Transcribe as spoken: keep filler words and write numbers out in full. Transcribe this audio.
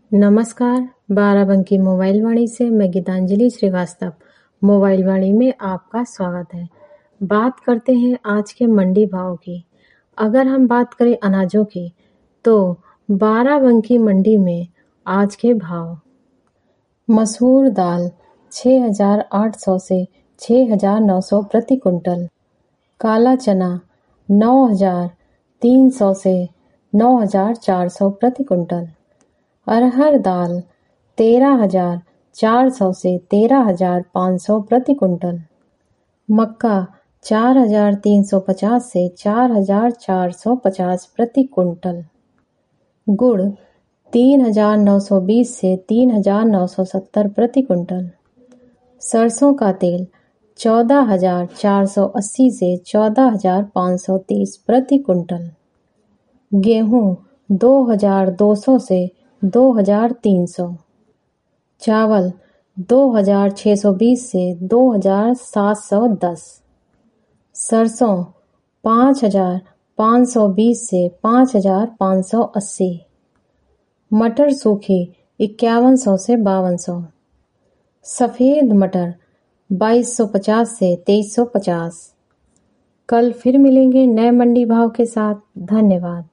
नमस्कार, बाराबंकी मोबाइल वाणी से मैं गीतांजलि श्रीवास्तव मोबाइल वाणी में आपका स्वागत है। बात करते हैं आज के मंडी भाव की। अगर हम बात करें अनाजों की तो बाराबंकी मंडी में आज के भाव। मसूर दाल छः हजार आठ सौ से छः हजार नौ सौ प्रति कुंटल। काला चना नौ हजार तीन सौ से नौ हजार चार सौ प्रति कुंटल। अरहर दाल तेरह हजार चार सौ से तेरह हजार पाँच सौ प्रति कुंटल। मक्का चार हजार तीन सौ पचास से चार हजार चार सौ पचास प्रति कुंटल। गुड़ तीन हजार नौ सौ बीस से तीन हजार नौ सौ सत्तर प्रति कुंटल। सरसों का तेल चौदह हजार चार सौ अस्सी से चौदह हजार पाँच सौ तीस प्रति कुंटल। गेहूं दो हजार दो सौ से दो हजार तीन सौ। चावल दो हजार छः सौ बीस से दो हजार सात सौ दस। सरसों पाँच हजार पाँच सौ बीस से पाँच हजार पाँच सौ अस्सी। मटर सूखी इक्यावन सौ से बावन सौ। सफ़ेद मटर बाईस सौ पचास से तेईस सौ पचास। कल फिर मिलेंगे नए मंडी भाव के साथ। धन्यवाद।